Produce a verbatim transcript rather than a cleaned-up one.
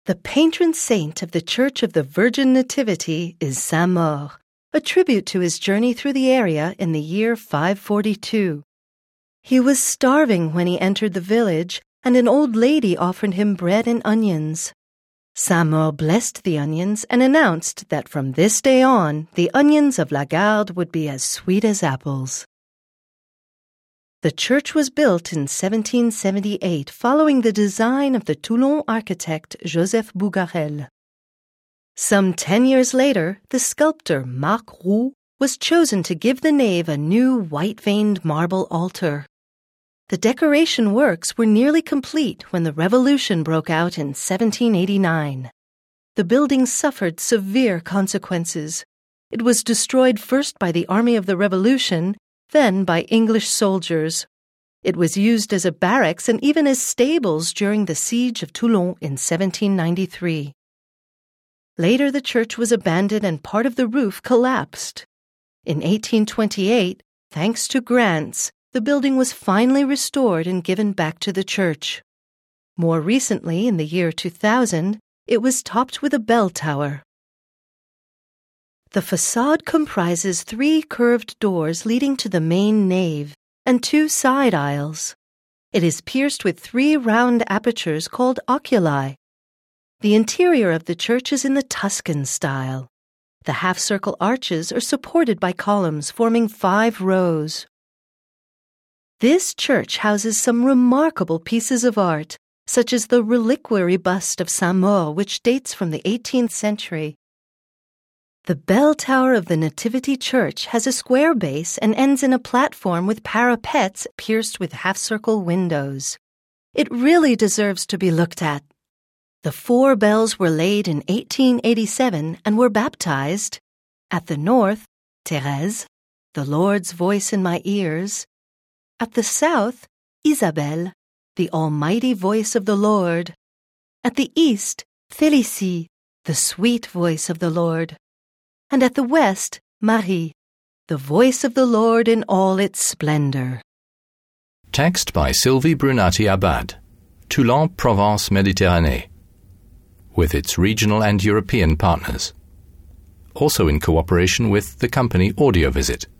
The patron saint of the Church of the Virgin Nativity is Saint Maur, a tribute to his journey through the area in the year five forty-two. He was starving when he entered the village, and an old lady offered him bread and onions. Saint Maur blessed the onions and announced that from this day on, the onions of La Garde would be as sweet as apples. The church was built in seventeen seventy-eight following the design of the Toulon architect Joseph Bougarel. Some ten years later, the sculptor Marc Roux was chosen to give the nave a new white-veined marble altar. The decoration works were nearly complete when the Revolution broke out in seventeen eighty-nine. The building suffered severe consequences. It was destroyed first by the Army of the Revolution, then by English soldiers. It was used as a barracks and even as stables during the siege of Toulon in seventeen ninety-three. Later, the church was abandoned and part of the roof collapsed. In eighteen twenty-eight, thanks to grants, the building was finally restored and given back to the church. More recently, in the year two thousand, it was topped with a bell tower. The facade comprises three curved doors leading to the main nave and two side aisles. It is pierced with three round apertures called oculi. The interior of the church is in the Tuscan style. The half-circle arches are supported by columns forming five rows. This church houses some remarkable pieces of art, such as the reliquary bust of Saint Maur, which dates from the eighteenth century. The bell tower of the Nativity Church has a square base and ends in a platform with parapets pierced with half-circle windows. It really deserves to be looked at. The four bells were laid in eighteen eighty-seven and were baptized at the north, Thérèse, the Lord's voice in my ears; at the south, Isabelle, the almighty voice of the Lord; at the east, Félicie, the sweet voice of the Lord; and at the west, Marie, the voice of the Lord in all its splendor. Text by Sylvie Brunati-Abad, Toulon, Provence, Méditerranée, with its regional and European partners. Also in cooperation with the company Audiovisit.